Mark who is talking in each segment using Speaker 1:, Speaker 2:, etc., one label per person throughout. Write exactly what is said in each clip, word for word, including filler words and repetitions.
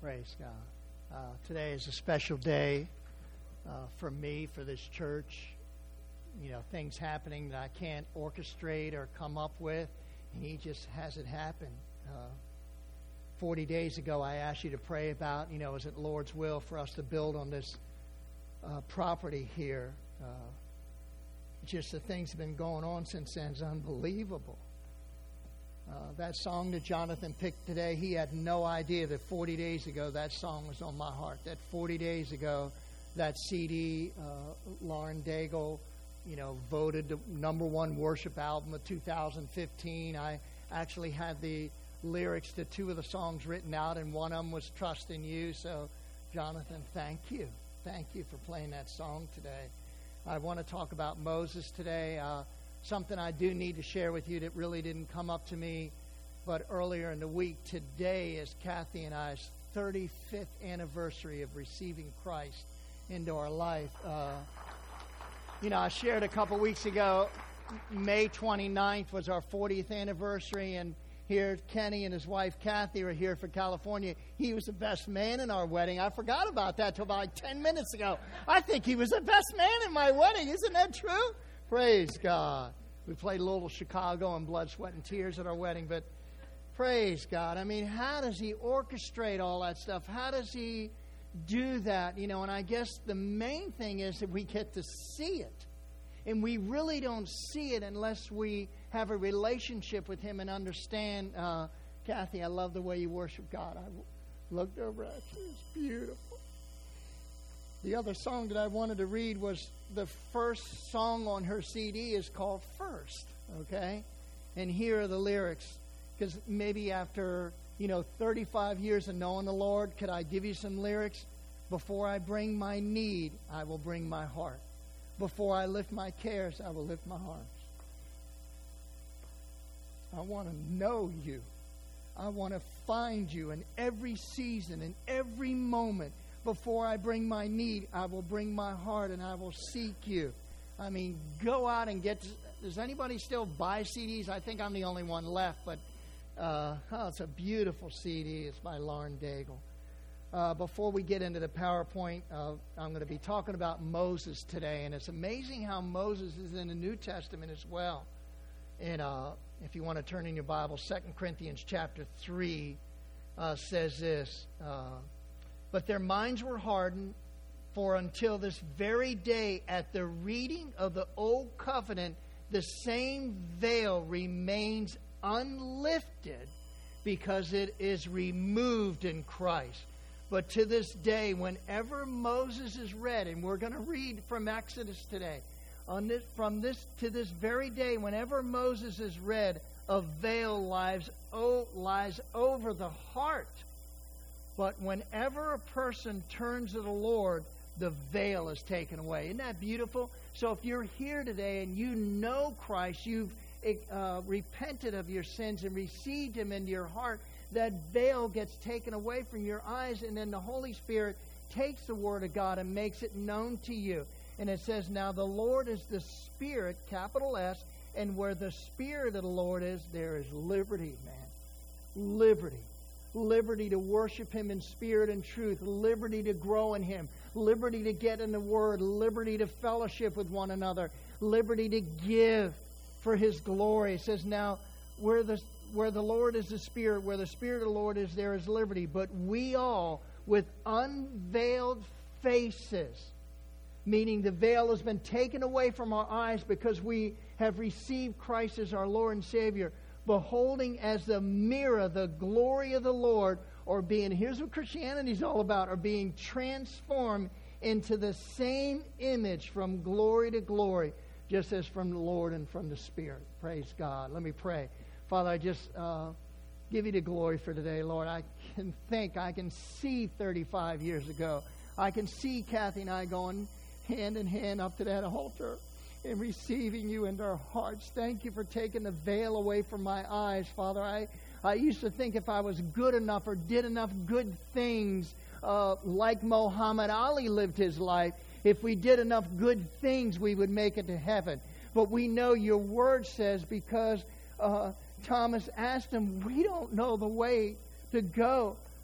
Speaker 1: Praise God. Uh, today is a special day uh, for me, for this church. You know, things happening that I can't orchestrate or come up with, and He just has it happen. Uh, Forty days ago, I asked you to pray about, you know, is it Lord's will for us to build on this uh, property here? Uh, just the things have been going on since then is unbelievable. Uh, that song that Jonathan picked today, he had no idea that forty days ago that song was on my heart. That forty days ago, that C D, uh, Lauren Daigle, you know, voted the number one worship album of two thousand fifteen. I actually had the lyrics to two of the songs written out, and one of them was Trust in You. So, Jonathan, thank you. Thank you for playing that song today. I want to talk about Moses today. Uh, something I do need to share with you that really didn't come up to me, but earlier in the week, today is Kathy and I's thirty-fifth anniversary of receiving Christ into our life. Uh, you know, I shared a couple weeks ago, May twenty-ninth was our fortieth anniversary, and here, Kenny and his wife Kathy are here for California. He was the best man in our wedding. I forgot about that till about like ten minutes ago. I think he was the best man in my wedding. Isn't that true? Praise God. We played a little Chicago and Blood, Sweat, and Tears at our wedding, but praise God. I mean, how does He orchestrate all that stuff? How does He do that? You know, and I guess the main thing is that we get to see it. And we really don't see it unless we have a relationship with Him and understand. Uh, Kathy, I love the way you worship God. I looked over at you. It's beautiful. The other song that I wanted to read was the first song on her C D is called First, okay? And here are the lyrics. Because maybe after, you know, thirty-five years of knowing the Lord, could I give you some lyrics? Before I bring my need, I will bring my heart. Before I lift my cares, I will lift my arms. I want to know You. I want to find You in every season, in every moment. Before I bring my need, I will bring my heart and I will seek You. I mean, go out and get... Does anybody still buy C Ds? I think I'm the only one left, but uh, oh, it's a beautiful C D. It's by Lauren Daigle. Uh, before we get into the PowerPoint, uh, I'm going to be talking about Moses today. And it's amazing how Moses is in the New Testament as well. And uh, if you want to turn in your Bible, Second Corinthians chapter three uh, says this. Uh, but their minds were hardened, for until this very day at the reading of the Old Covenant, the same veil remains unlifted because it is removed in Christ. But to this day, whenever Moses is read, and we're going to read from Exodus today, on this, from this to this very day, whenever Moses is read, a veil lies, oh, lies over the heart. But whenever a person turns to the Lord, the veil is taken away. Isn't that beautiful? So if you're here today and you know Christ, you've uh, repented of your sins and received Him into your heart, that veil gets taken away from your eyes, and then the Holy Spirit takes the Word of God and makes it known to you. And it says, now the Lord is the Spirit, capital S, and where the Spirit of the Lord is, there is liberty, man. Liberty. Liberty to worship Him in spirit and truth. Liberty to grow in Him. Liberty to get in the Word. Liberty to fellowship with one another. Liberty to give for His glory. It says, now, where the Where the Lord is the Spirit, where the Spirit of the Lord is, there is liberty. But we all, with unveiled faces, meaning the veil has been taken away from our eyes because we have received Christ as our Lord and Savior, beholding as the mirror the glory of the Lord, or being, here's what Christianity is all about, are being transformed into the same image from glory to glory, just as from the Lord and from the Spirit. Praise God. Let me pray. Father, I just uh, give You the glory for today, Lord. I can think, I can see thirty-five years ago. I can see Kathy and I going hand in hand up to that altar and receiving You into our hearts. Thank You for taking the veil away from my eyes, Father. I, I used to think if I was good enough or did enough good things uh, like Muhammad Ali lived his life, if we did enough good things, we would make it to heaven. But we know Your Word says, because... Uh, Thomas asked Him, we don't know the way to go.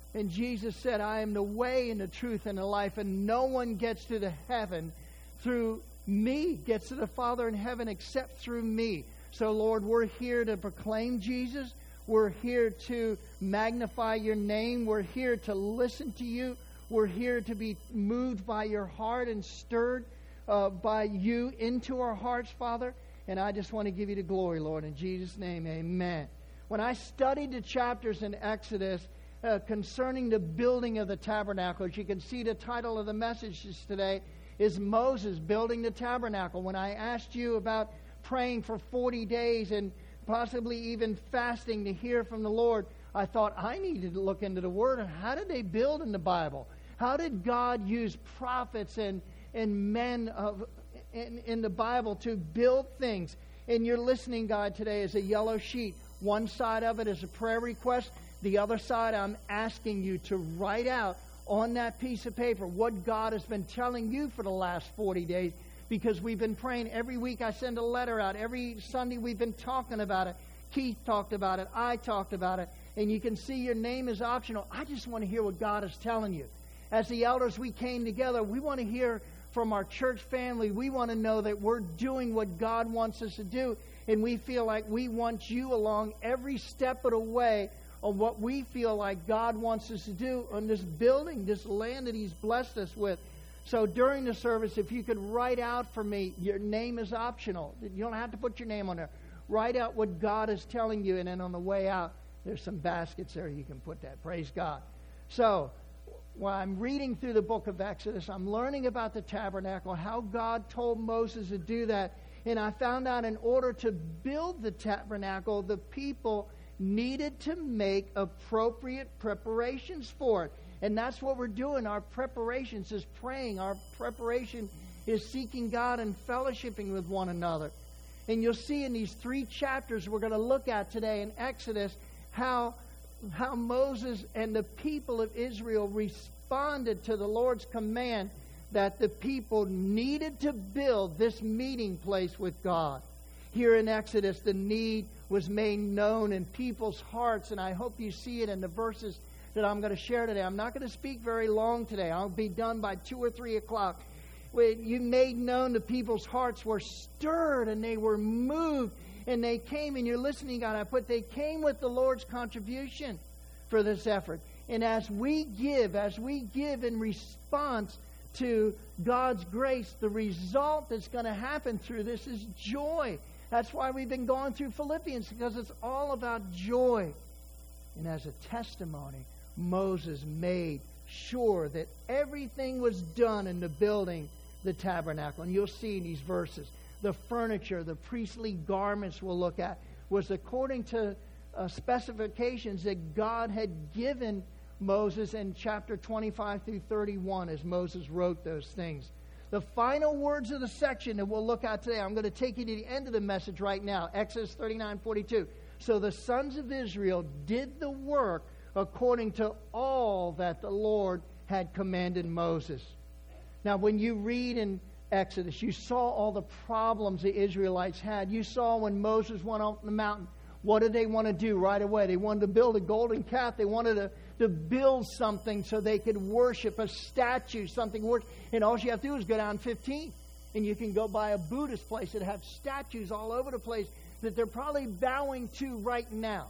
Speaker 1: And Jesus said, I am the way and the truth and the life, and no one gets to the heaven through me, gets to the Father in heaven except through me. So, Lord, we're here to proclaim Jesus. We're here to magnify your name. We're here to listen to you. We're here to be moved by your heart and stirred uh, by you into our hearts, Father. And I just want to give you the glory, Lord. In Jesus' name, amen. When I studied the chapters in Exodus uh, concerning the building of the tabernacle, as you can see, the title of the messages today is Moses Building the Tabernacle. When I asked you about praying for forty days and possibly even fasting to hear from the Lord, I thought I needed to look into the Word. And how did they build in the Bible? How did God use prophets and, and men of in, in the Bible to build things? And your listening guide today is a yellow sheet. One side of it is a prayer request. The other side, I'm asking you to write out on that piece of paper what God has been telling you for the last forty days, because we've been praying. Every week I send a letter out. Every Sunday we've been talking about it. Keith talked about it. I talked about it. And you can see your name is optional. I just want to hear what God is telling you. As the elders, we came together. We want to hear from our church family. We want to know that we're doing what God wants us to do. And we feel like we want you along every step of the way on what we feel like God wants us to do on this building, this land that He's blessed us with. So during the service, if you could write out for me, your name is optional. You don't have to put your name on there. Write out what God is telling you, and then on the way out, there's some baskets there you can put that. Praise God. So, while I'm reading through the book of Exodus, I'm learning about the tabernacle, how God told Moses to do that. And I found out in order to build the tabernacle, the people needed to make appropriate preparations for it. And that's what we're doing. Our preparations is praying. Our preparation is seeking God and fellowshipping with one another. And you'll see in these three chapters we're going to look at today in Exodus how, how Moses and the people of Israel responded to the Lord's command that the people needed to build this meeting place with God. Here in Exodus, the need was made known in people's hearts, and I hope you see it in the verses that I'm going to share today. I'm not going to speak very long today. I'll be done by two or three o'clock. When you made known the people's hearts were stirred and they were moved, and they came, and you're listening, God, I put they came with the Lord's contribution for this effort. And as we give, as we give in response to God's grace, the result that's going to happen through this is joy. That's why we've been going through Philippians, because it's all about joy. And as a testimony, Moses made sure that everything was done in the building the tabernacle. And you'll see in these verses, the furniture, the priestly garments we'll look at, was according to uh, specifications that God had given Moses in chapter twenty-five through thirty-one as Moses wrote those things. The final words of the section that we'll look at today, I'm going to take you to the end of the message right now, Exodus thirty-nine forty-two. So the sons of Israel did the work according to all that the Lord had commanded Moses. Now, when you read in Exodus, you saw all the problems the Israelites had. You saw when Moses went up the mountain, what did they want to do right away? They wanted to build a golden calf. They wanted to, to build something so they could worship, a statue, something work. And all you have to do is go down fifteen. And you can go by a Buddhist place that have statues all over the place that they're probably bowing to right now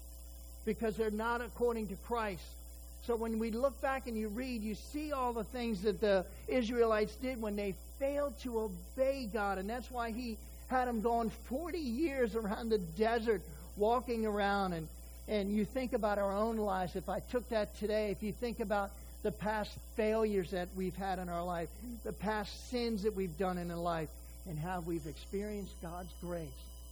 Speaker 1: because they're not according to Christ. So when we look back and you read, you see all the things that the Israelites did when they failed to obey God. And that's why He had them going forty years around the desert, walking around. And, and you think about our own lives. If I took that today, if you think about the past failures that we've had in our life, the past sins that we've done in our life, and how we've experienced God's grace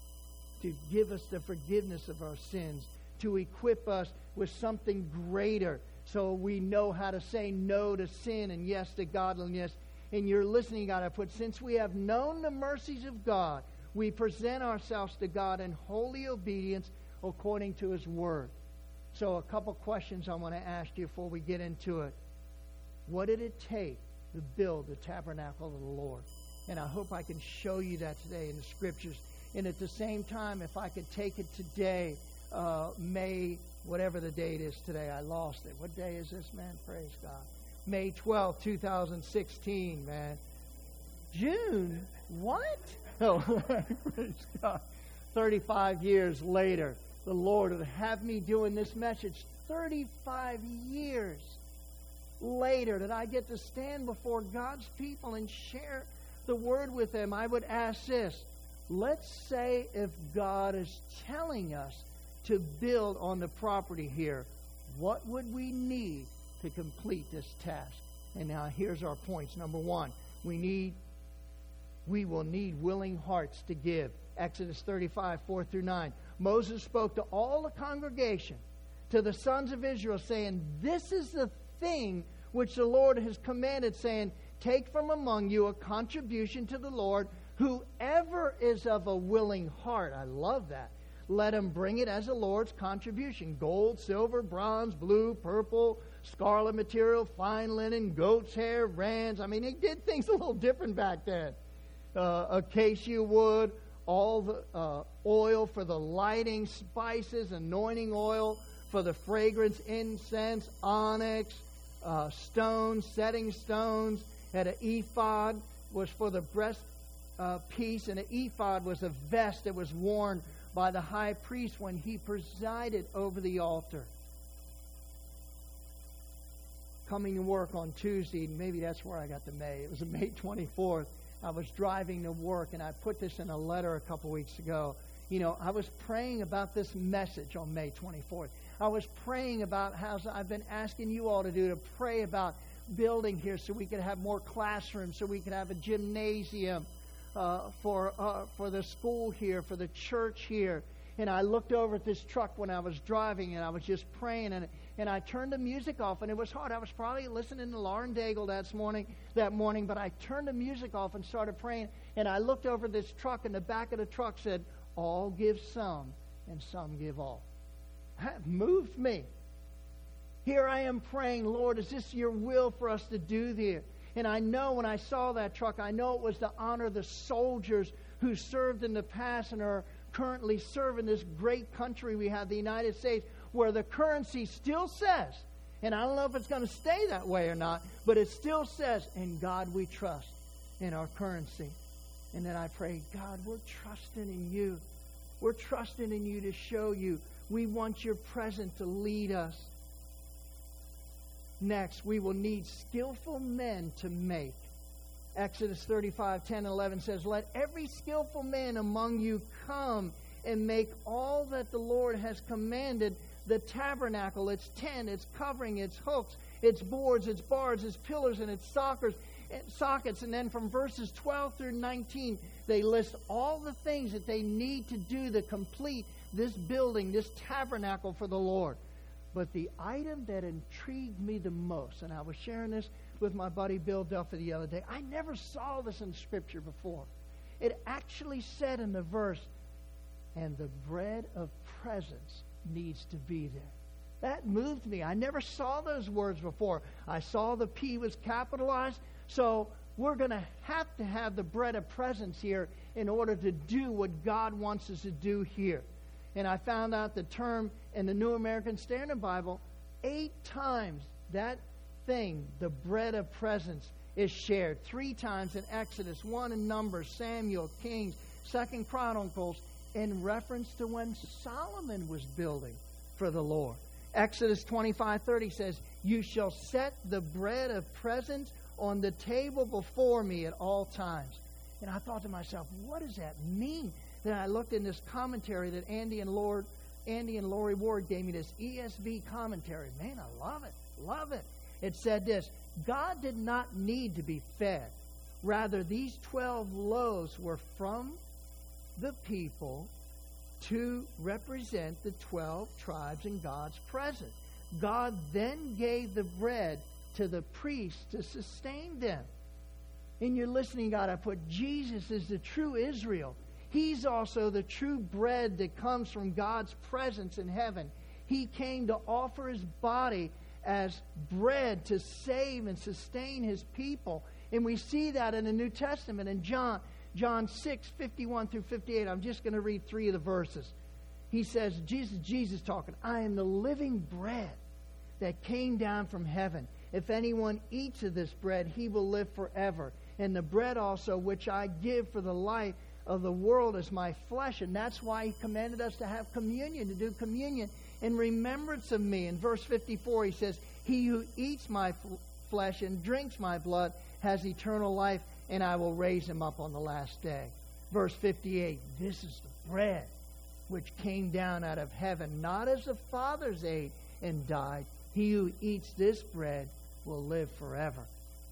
Speaker 1: to give us the forgiveness of our sins, to equip us with something greater so we know how to say no to sin and yes to godliness. And you're listening, God, I put, since we have known the mercies of God, we present ourselves to God in holy obedience according to His Word. So a couple questions I want to ask you before we get into it. What did it take to build the tabernacle of the Lord? And I hope I can show you that today in the Scriptures. And at the same time, if I could take it today uh, May, whatever the date is today. I lost it. What day is this, man? Praise God. May twelfth, two thousand sixteen, man. June? What? Oh, praise God. thirty-five years later, the Lord would have me doing this message. thirty-five years later that I get to stand before God's people and share the Word with them. I would ask this. Let's say if God is telling us to build on the property here, what would we need to complete this task? And now here's our points. Number one, we need, we will need willing hearts to give. Exodus thirty-five, four through nine. Moses spoke to all the congregation, to the sons of Israel, saying, this is the thing which the Lord has commanded, saying, take from among you a contribution to the Lord. Whoever is of a willing heart, I love that, let him bring it as the Lord's contribution. Gold, silver, bronze, blue, purple, scarlet material, fine linen, goat's hair, rams. I mean, they did things a little different back then. Uh, acacia wood, all the uh, oil for the lighting, spices, anointing oil for the fragrance, incense, onyx, uh, stones, setting stones. Had an ephod, was for the breast uh, piece, and an ephod was a vest that was worn by the high priest when he presided over the altar. Coming to work on Tuesday, maybe that's where I got the May. It was May twenty-fourth. I was driving to work, and I put this in a letter a couple weeks ago. You know, I was praying about this message on May twenty-fourth. I was praying about how I've been asking you all to do, to pray about building here so we could have more classrooms, so we could have a gymnasium uh, for uh, for the school here, for the church here. And I looked over at this truck when I was driving, and I was just praying, and and I turned the music off, and it was hard. I was probably listening to Lauren Daigle that morning, that morning, but I turned the music off and started praying, and I looked over this truck, and the back of the truck said, all give some, and some give all. That moved me. Here I am praying, Lord, is this your will for us to do there? And I know when I saw that truck, I know it was to honor the soldiers who served in the past and are currently serving this great country we have, the United States, where the currency still says, and I don't know if it's going to stay that way or not, but it still says, in God we trust, in our currency. And then I pray, God, we're trusting in you. We're trusting in you to show you. We want your presence to lead us. Next, we will need skillful men to make. Exodus thirty-five, ten, and eleven says, let every skillful man among you come and make all that the Lord has commanded, the tabernacle, its tent, its covering, its hooks, its boards, its bars, its pillars, and its sockets. And then from verses twelve through nineteen, they list all the things that they need to do to complete this building, this tabernacle for the Lord. But the item that intrigued me the most, and I was sharing this with my buddy Bill Duffy the other day, I never saw this in Scripture before. It actually said in the verse, and the bread of presence needs to be there. That moved me. I never saw those words before. I saw the P was capitalized, so we're going to have to have the bread of presence here in order to do what God wants us to do here. And I found out the term in the New American Standard Bible, eight times that thing, the bread of presence, is shared. Three times in Exodus, one in Numbers, Samuel, Kings, Second Chronicles, in reference to when Solomon was building for the Lord. Exodus twenty-five thirty says, you shall set the bread of presence on the table before me at all times. And I thought to myself, what does that mean? Then I looked in this commentary that Andy and Lord, Andy and Lori Ward gave me, this E S V commentary. Man, I love it. Love it. It said this, God did not need to be fed. Rather, these twelve loaves were from the people to represent the twelve tribes in God's presence. God then gave the bread to the priests to sustain them. In your listening, God, I put Jesus is the true Israel. He's also the true bread that comes from God's presence in heaven. He came to offer his body as bread to save and sustain his people. And we see that in the New Testament in John, John six, fifty-one through fifty-eight. I'm just going to read three of the verses. He says, Jesus, Jesus talking, I am the living bread that came down from heaven. If anyone eats of this bread, he will live forever. And the bread also which I give for the life of the world is my flesh. And that's why he commanded us to have communion, to do communion in remembrance of me. In verse fifty-four, he says, he who eats my f- flesh and drinks my blood has eternal life, and I will raise him up on the last day. Verse fifty-eight, this is the bread which came down out of heaven, not as the fathers ate and died. He who eats this bread will live forever.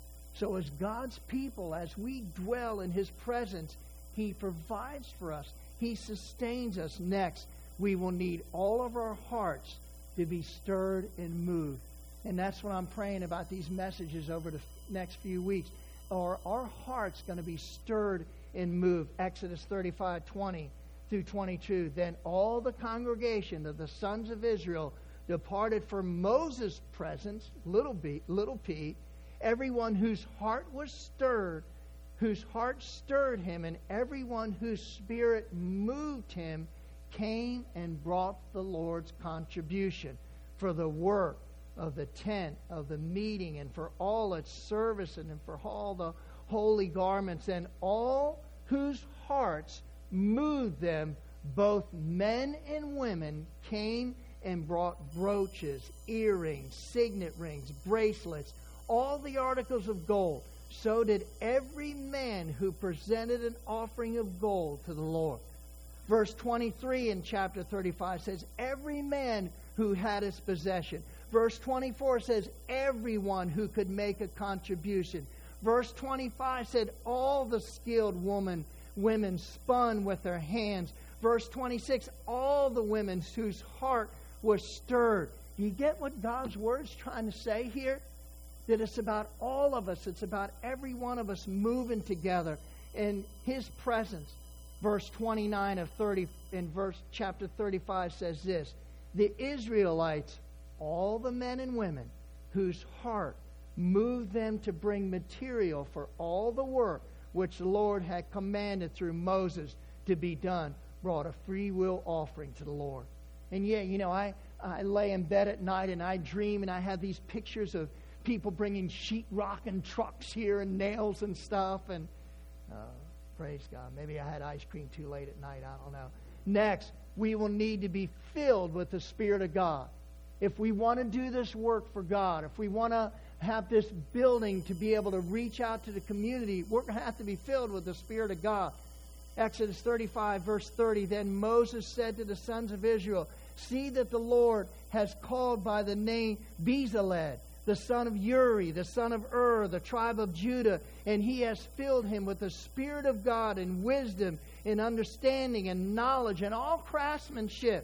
Speaker 1: So as God's people, as we dwell in his presence, he provides for us. He sustains us. Next, we will need all of our hearts to be stirred and moved. And that's what I'm praying about these messages over the next few weeks. Are our hearts going to be stirred and moved? Exodus thirty-five, twenty through twenty-two. Then all the congregation of the sons of Israel departed from Moses' presence, little b, little p, everyone whose heart was stirred, whose heart stirred him, and everyone whose spirit moved him, came and brought the Lord's contribution for the work of the tent of the meeting, and for all its service, and for all the holy garments, and all whose hearts moved them, both men and women, came and brought brooches, earrings, signet rings, bracelets, all the articles of gold. So did every man who presented an offering of gold to the Lord. Verse twenty-three in chapter thirty-five says, every man who had his possession. Verse twenty-four says, everyone who could make a contribution. Verse twenty-five said, all the skilled woman, women spun with their hands. Verse twenty-six, all the women whose heart was stirred. Do you get what God's Word is trying to say here? That it's about all of us. It's about every one of us moving together in his presence. Verse twenty-nine of thirty in verse chapter thirty-five says this: the Israelites, all the men and women whose heart moved them to bring material for all the work which the Lord had commanded through Moses to be done, brought a free will offering to the Lord. And yeah, you know, I, I lay in bed at night and I dream, and I have these pictures of people bringing sheetrock and trucks here and nails and stuff. And uh, praise God. Maybe I had ice cream too late at night. I don't know. Next, we will need to be filled with the Spirit of God. If we want to do this work for God, if we want to have this building to be able to reach out to the community, we're going to have to be filled with the Spirit of God. Exodus thirty-five, verse thirty, then Moses said to the sons of Israel, see that the Lord has called by the name Bezalel, the son of Uri, the son of Ur, the tribe of Judah, and he has filled him with the Spirit of God and wisdom and understanding and knowledge and all craftsmanship,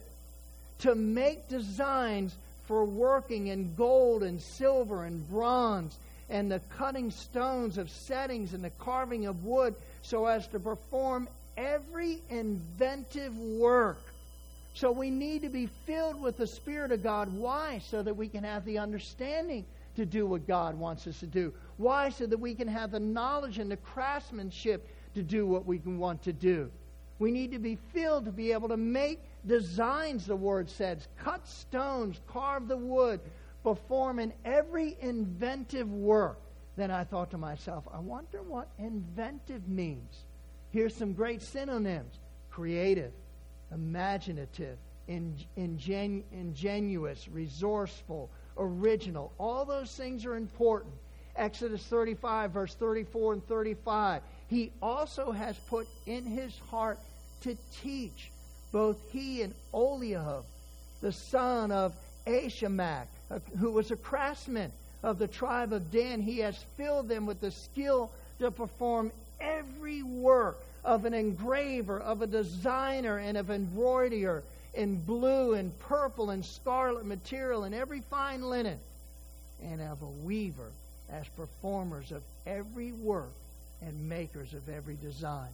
Speaker 1: to make designs for working in gold and silver and bronze, and the cutting stones of settings and the carving of wood, so as to perform every inventive work. So we need to be filled with the Spirit of God. Why? So that we can have the understanding to do what God wants us to do. Why? So that we can have the knowledge and the craftsmanship to do what we can want to do. We need to be filled to be able to make designs, the Word says, cut stones, carve the wood, perform in every inventive work. Then I thought to myself, I wonder what inventive means. Here's some great synonyms: creative, imaginative, ingen- ingenuous, resourceful, original. All those things are important. Exodus thirty-five, verse thirty-four and thirty-five. He also has put in his heart to teach. Both he and Oliab, the son of Ashamach, who was a craftsman of the tribe of Dan, he has filled them with the skill to perform every work of an engraver, of a designer, and of embroiderer in blue and purple and scarlet material and every fine linen, and of a weaver as performers of every work and makers of every design.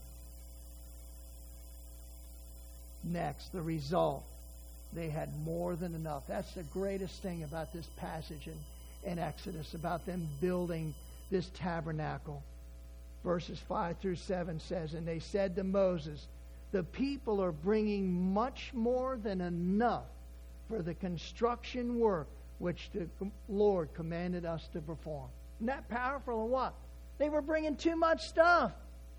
Speaker 1: Next, the result. They had more than enough. That's the greatest thing about this passage in, in Exodus, about them building this tabernacle. Verses five through seven says, and they said to Moses, The people are bringing much more than enough for the construction work which the Lord commanded us to perform. Isn't that powerful or what? They were bringing too much stuff.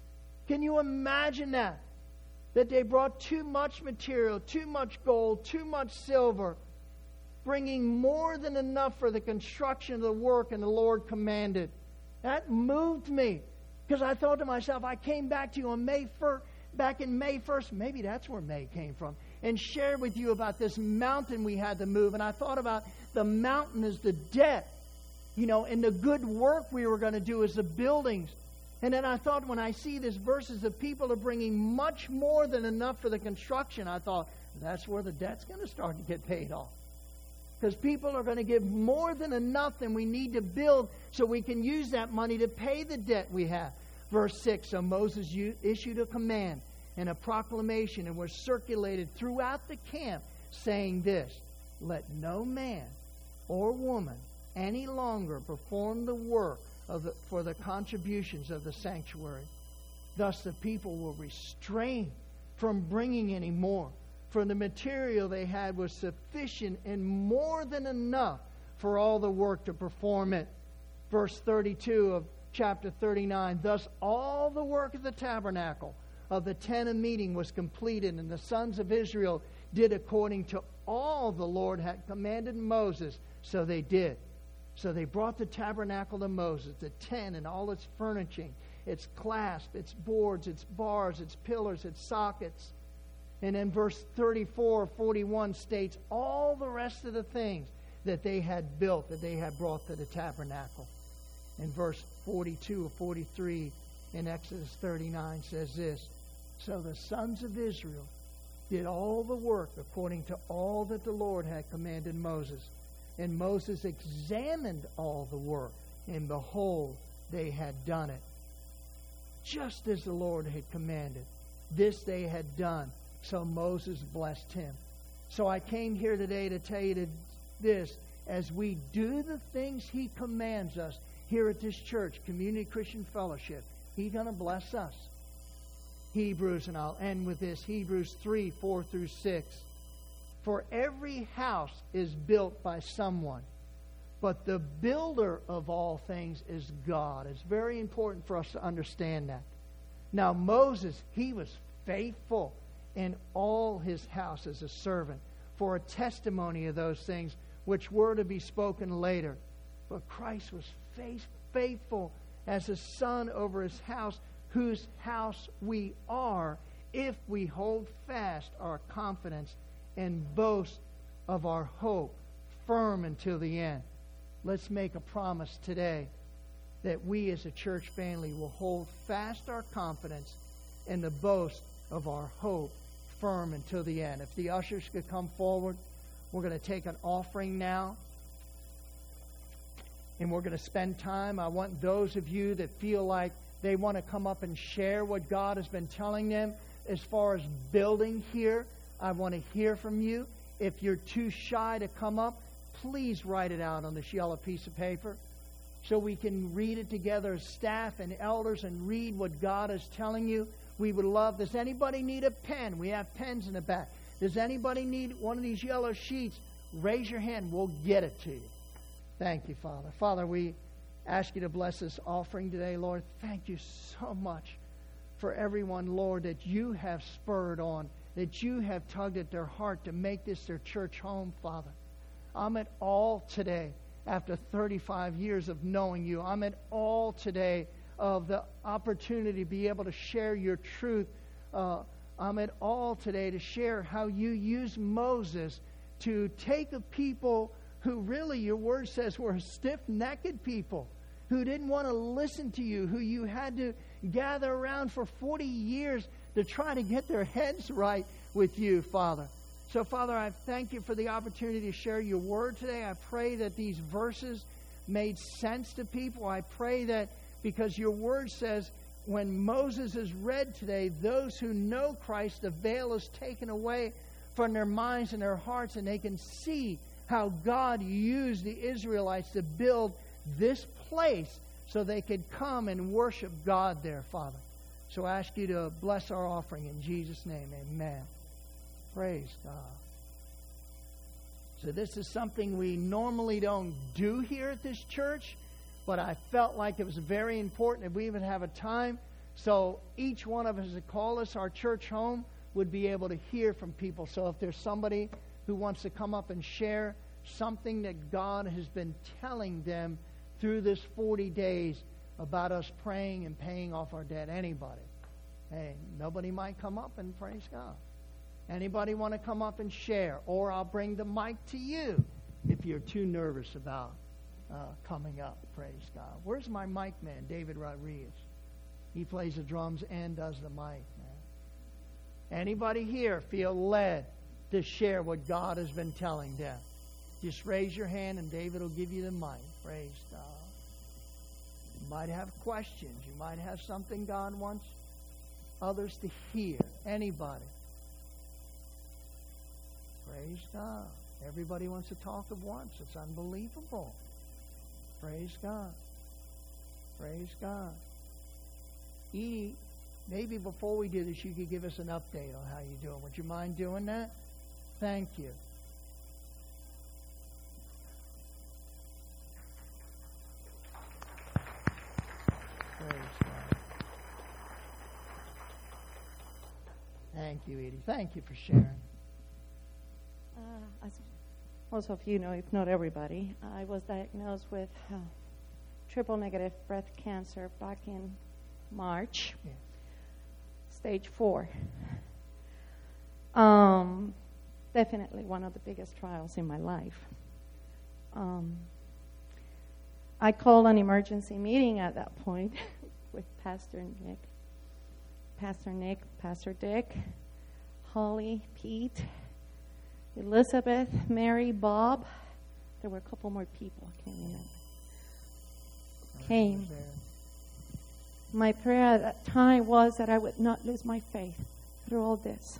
Speaker 1: Can you imagine that? That they brought too much material, too much gold, too much silver, bringing more than enough for the construction of the work and the Lord commanded. That moved me, because I thought to myself, I came back to you on May first, back in May first, maybe that's where May came from, and shared with you about this mountain we had to move. And I thought about the mountain as the debt, you know, and the good work we were going to do as the buildings. And then I thought, when I see these verses of people are bringing much more than enough for the construction, I thought, that's where the debt's going to start to get paid off. Because people are going to give more than enough than we need to build, so we can use that money to pay the debt we have. Verse six, so Moses issued a command and a proclamation, and was circulated throughout the camp, saying this: let no man or woman any longer perform the work of the, for the contributions of the sanctuary. Thus the people were restrained from bringing any more, for the material they had was sufficient and more than enough for all the work to perform it. Verse thirty-two of chapter thirty-nine, thus all the work of the tabernacle of the tent of meeting was completed, and the sons of Israel did according to all the Lord had commanded Moses, so they did. So they brought the tabernacle to Moses, the tent and all its furnishing, its clasp, its boards, its bars, its pillars, its sockets. And then verse thirty-four, forty-one states all the rest of the things that they had built, that they had brought to the tabernacle. And verse forty-two or forty-three in Exodus thirty-nine says this: so the sons of Israel did all the work according to all that the Lord had commanded Moses. And Moses examined all the work, and behold, they had done it, just as the Lord had commanded. This they had done. So Moses blessed him. So I came here today to tell you this: as we do the things He commands us here at this church, Community Christian Fellowship, He's going to bless us. Hebrews, and I'll end with this, Hebrews three, four through six. For every house is built by someone, but the builder of all things is God. It's very important for us to understand that. Now Moses, he was faithful in all his house as a servant, for a testimony of those things which were to be spoken later. But Christ was faith, faithful as a son over His house, whose house we are, if we hold fast our confidence and boast of our hope firm until the end. Let's make a promise today that we as a church family will hold fast our confidence and the boast of our hope firm until the end. If the ushers could come forward, we're going to take an offering now, and we're going to spend time. I want those of you that feel like they want to come up and share what God has been telling them as far as building here. I want to hear from you. If you're too shy to come up, please write it out on this yellow piece of paper so we can read it together as staff and elders and read what God is telling you. We would love. Does anybody need a pen? We have pens in the back. Does anybody need one of these yellow sheets? Raise your hand. We'll get it to you. Thank you, Father. Father, we ask you to bless this offering today, Lord. Thank you so much for everyone, Lord, that you have spurred on, that you have tugged at their heart to make this their church home, Father. I'm at all today, after thirty-five years of knowing you. I'm at all today of the opportunity to be able to share your truth. Uh, I'm at all today to share how you used Moses to take a people who really, your word says, were stiff-necked people, who didn't want to listen to you, who you had to gather around for forty years to try to get their heads right with you, Father. So, Father, I thank you for the opportunity to share your word today. I pray that these verses made sense to people. I pray that because your word says when Moses is read today, those who know Christ, the veil is taken away from their minds and their hearts, and they can see how God used the Israelites to build this place so they could come and worship God there, Father. So I ask you to bless our offering in Jesus' name. Amen. Praise God. So this is something we normally don't do here at this church, but I felt like it was very important if we even have a time. So each one of us that call us our church home would be able to hear from people. So if there's somebody who wants to come up and share something that God has been telling them through this forty days about us praying and paying off our debt. Anybody? Hey, nobody might come up and praise God. Anybody want to come up and share? Or I'll bring the mic to you if you're too nervous about uh, coming up. Praise God. Where's my mic man, David Rodriguez? He plays the drums and does the mic, man. Anybody here feel led to share what God has been telling them? Just raise your hand and David will give you the mic. Praise God. You might have questions. You might have something God wants others to hear. Anybody? Praise God. Everybody wants to talk at once. It's unbelievable. Praise God. Praise God. Edie, maybe before we do this, you could give us an update on how you're doing. Would you mind doing that? Thank you. Praise God. Thank you, Edie. Thank you for sharing.
Speaker 2: Uh, as most of you know, if not everybody, I was diagnosed with uh, triple negative breast cancer back in March,
Speaker 1: Yeah.
Speaker 2: stage four. Um, definitely one of the biggest trials in my life. Um, I called an emergency meeting at that point with Pastor Nick, Pastor Nick, Pastor Dick, Holly, Pete, Elizabeth, Mary, Bob. There were a couple more people, I can't remember. Came. My prayer at that time was that I would not lose my faith through all this.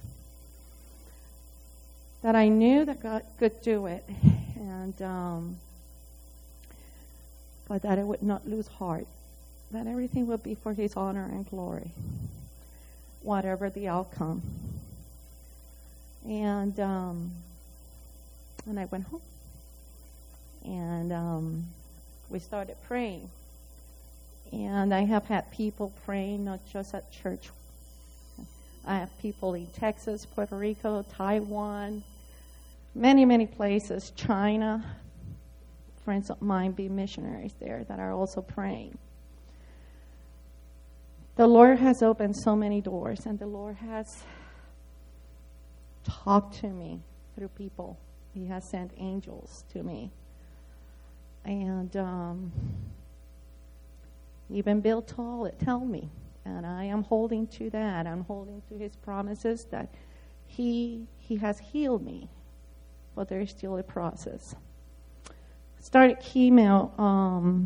Speaker 2: That I knew that God could do it, and um, but that I would not lose heart. That everything would be for His honor and glory, whatever the outcome. And um, and I went home, and um, we started praying. And I have had people praying, not just at church. I have people in Texas, Puerto Rico, Taiwan, many, many places, China. Friends of mine be missionaries there that are also praying. The Lord has opened so many doors, and the Lord has talked to me through people. He has sent angels to me. And um, even Bill Tall tell me, and I am holding to that. I'm holding to His promises that He He has healed me, but there is still a process. Started chemo um,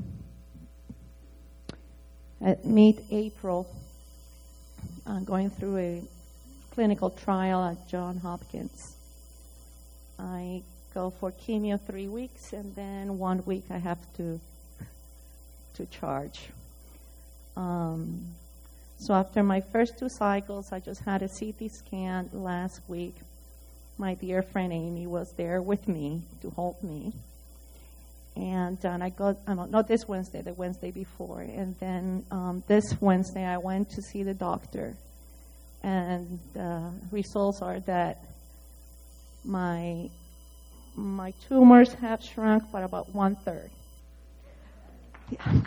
Speaker 2: at mid-April. I'm going through a clinical trial at Johns Hopkins. I go for chemo three weeks, and then one week I have to to charge. Um, so after my first two cycles, I just had a C T scan last week. My dear friend Amy was there with me to hold me. And, and I got, uh, not this Wednesday, the Wednesday before. And then um, this Wednesday, I went to see the doctor. And the results are that my my tumors have shrunk by about one third. Yeah.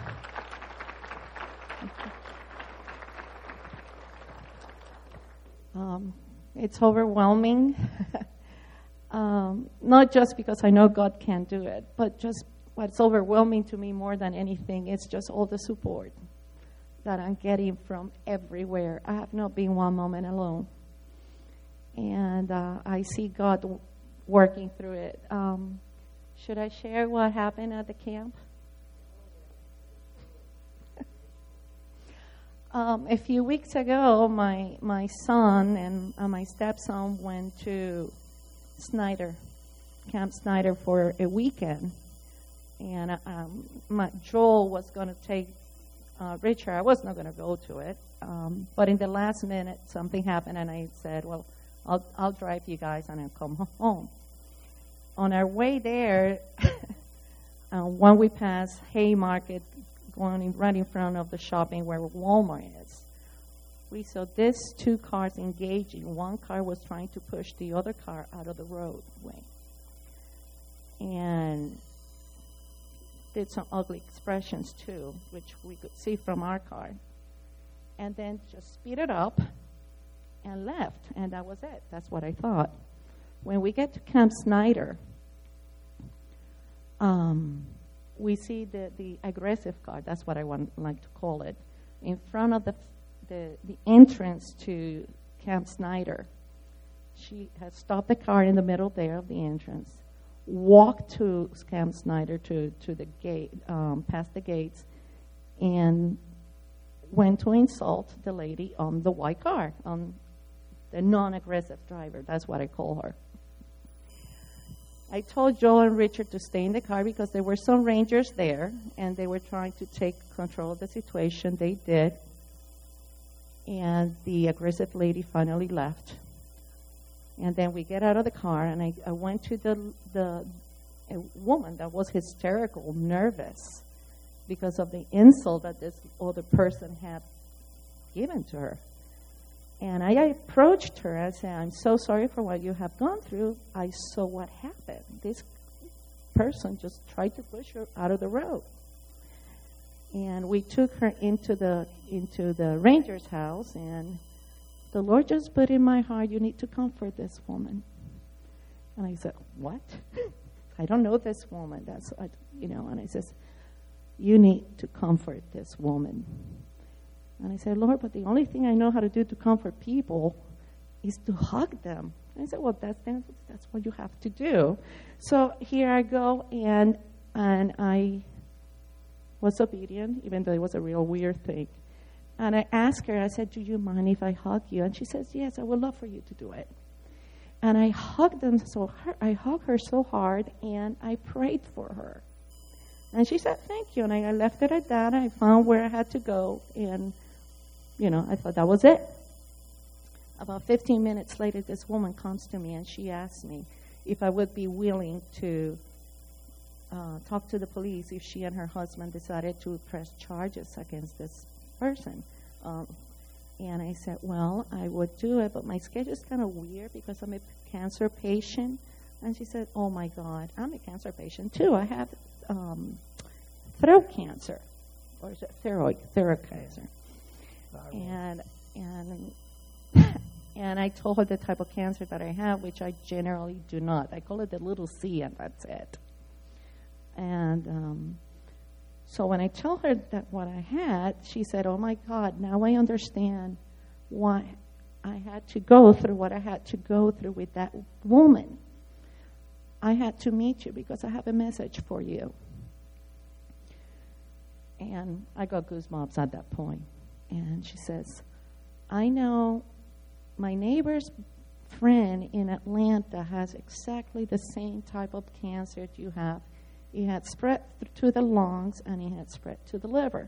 Speaker 2: Um, it's overwhelming. um, not just because I know God can do it, but just what's overwhelming to me more than anything is just all the support that I'm getting from everywhere. I have not been one moment alone. And uh, I see God w- working through it. Um, should I share what happened at the camp? Um, a few weeks ago, my my son and uh, my stepson went to Snyder, Camp Snyder, for a weekend. And um, my, Joel was going to take uh, Richard, I was not going to go to it. Um, but in the last minute, something happened, and I said, well, I'll, I'll drive you guys, and I'll come home. On our way there, uh, when we passed Haymarket, going in, right in front of the shopping where Walmart is, we saw these two cars engaging. One car was trying to push the other car out of the roadway. And did some ugly expressions, too, which we could see from our car. And then just speeded up and left, and that was it. That's what I thought. When we get to Camp Snyder, um, we see the, the aggressive car, that's what I want like to call it, in front of the The, the entrance to Camp Snyder. She has stopped the car in the middle there of the entrance, walked to Camp Snyder to, to the gate, um, past the gates, and went to insult the lady on the white car, on the non-aggressive driver. That's what I call her. I told Joel and Richard to stay in the car because there were some rangers there, and they were trying to take control of the situation. They did. And the aggressive lady finally left. And then we get out of the car, and I, I went to the the a woman that was hysterical, nervous, because of the insult that this other person had given to her. And I approached her. I said, I'm so sorry for what you have gone through. I saw what happened. This person just tried to push her out of the road. And we took her into the into the ranger's house, and the Lord just put in my heart, you need to comfort this woman. And I said, what? I don't know this woman. That's you know. And I says, you need to comfort this woman. And I said, Lord, but the only thing I know how to do to comfort people is to hug them. And I said, well, that's that's what you have to do. So here I go, and and I was obedient, even though it was a real weird thing. And I asked her, I said, do you mind if I hug you? And she says, yes, I would love for you to do it. And I hugged them so her, I hugged her so hard, and I prayed for her. And she said, thank you. And I, I left it at that. I found where I had to go, and, you know, I thought that was it. About fifteen minutes later, this woman comes to me, and she asked me if I would be willing to Uh, talk to the police if she and her husband decided to press charges against this person. Um, and I said, well, I would do it, but my schedule is kind of weird because I'm a cancer patient. And she said, oh, my God, I'm a cancer patient, too. I have um, throat cancer. Or is it thyroid, thyroid cancer? And, and, and I told her the type of cancer that I have, which I generally do not. I call it the little C, and that's it. And um, so when I told her that what I had, she said, oh, my God, now I understand why I had to go through what I had to go through with that woman. I had to meet you because I have a message for you. And I got goosebumps at that point. And she says, I know my neighbor's friend in Atlanta has exactly the same type of cancer you have. It had spread to the lungs, and it had spread to the liver.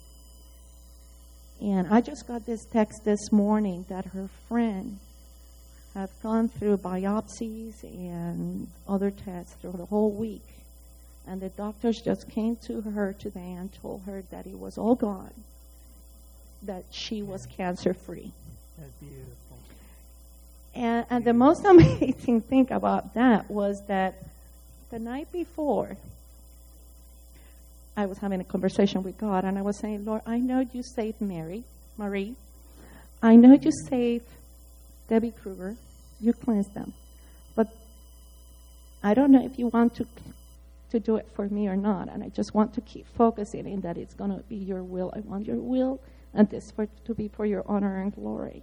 Speaker 2: And I just got this text this morning that her friend had gone through biopsies and other tests through the whole week. And the doctors just came to her today and told her that it was all gone, that she was cancer-free.
Speaker 1: That's beautiful.
Speaker 2: And, and the most amazing thing about that was that the night before, I was having a conversation with God, and I was saying, Lord, I know you saved Mary, Marie. I know you saved Debbie Kruger. You cleansed them. But I don't know if you want to to do it for me or not, and I just want to keep focusing in that it's going to be your will. I want your will, and this for, to be for your honor and glory.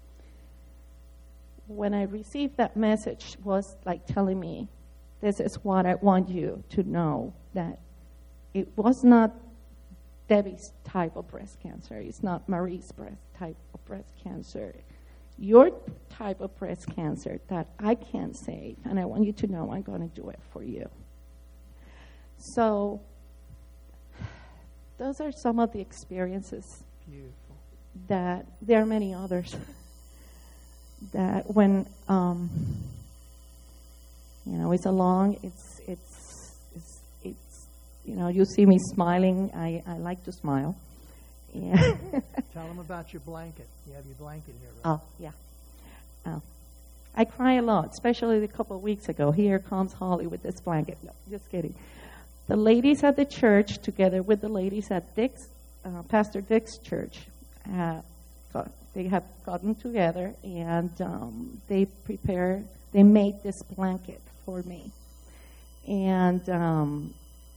Speaker 2: When I received that message, was like telling me, this is what I want you to know, that it was not Debbie's type of breast cancer. It's not Marie's breast type of breast cancer. Your type of breast cancer that I can't save, and I want you to know I'm going to do it for you. So those are some of the experiences.
Speaker 1: Beautiful.
Speaker 2: That there are many others. That when um, you know, it's a long. It's it's it's it's. You know, you see me smiling. I, I like to smile. Yeah.
Speaker 1: Tell them about your blanket. You have your blanket here, right?
Speaker 2: Oh yeah. Oh. I cry a lot, especially a couple of weeks ago. Here comes Holly with this blanket. No, just kidding. The ladies at the church, together with the ladies at Dick's, uh, Pastor Dick's church, uh, got, they have gotten together and um, they prepared, they made this blanket for me. And um,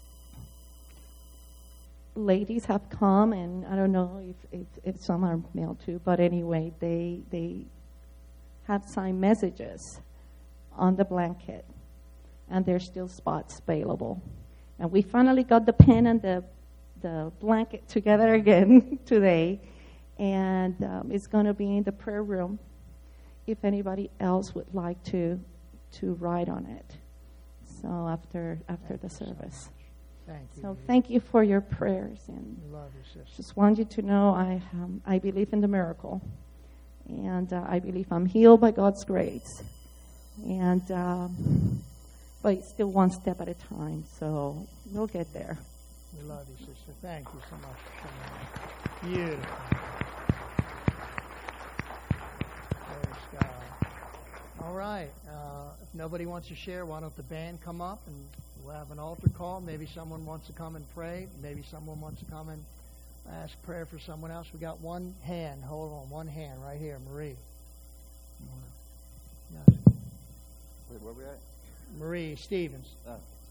Speaker 2: ladies have come, and I don't know if, if, if some are male too, but anyway, they they have signed messages on the blanket, and there's still spots available. And we finally got the pen and the the blanket together again today, and um, it's going to be in the prayer room if anybody else would like to to write on it. So after after the service.
Speaker 1: Thank you.
Speaker 2: So thank you for your prayers, and
Speaker 1: We love you, sister.
Speaker 2: just want you to know I um, I believe in the miracle, and uh, I believe I'm healed by God's grace, and um, but it's still one step at a time. So we'll get there.
Speaker 1: We love you, sister. Thank you so much for coming. Beautiful. Praise God. All right. Uh, if nobody wants to share, why don't the band come up and we'll have an altar call. Maybe someone wants to come and pray. Maybe someone wants to come and ask prayer for someone else. We got one hand. Hold on. One hand right here. Marie. Yes.
Speaker 3: Wait, where we at?
Speaker 1: Marie Stevens.
Speaker 3: Oh.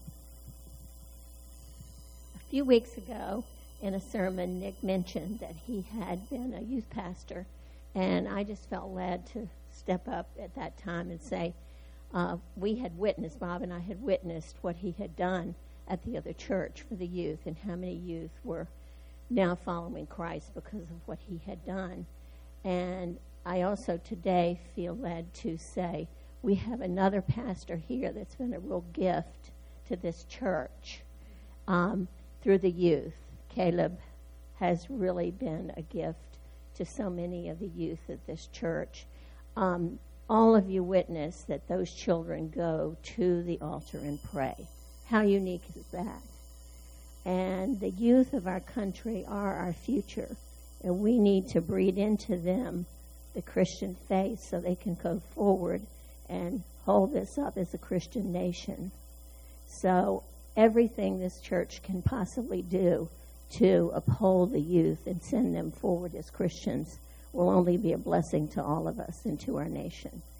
Speaker 4: A few weeks ago, in a sermon, Nick mentioned that he had been a youth pastor, and I just felt led to step up at that time and say, uh, we had witnessed, Bob and I had witnessed what he had done at the other church for the youth, and how many youth were now following Christ because of what he had done. And I also today feel led to say, we have another pastor here that's been a real gift to this church um, through the youth. Caleb has really been a gift to so many of the youth at this church. Um, all of you witness that those children go to the altar and pray. How unique is that? And the youth of our country are our future, and we need to breed into them the Christian faith so they can go forward and hold this up as a Christian nation. So everything this church can possibly do to uphold the youth and send them forward as Christians will only be a blessing to all of us and to our nation.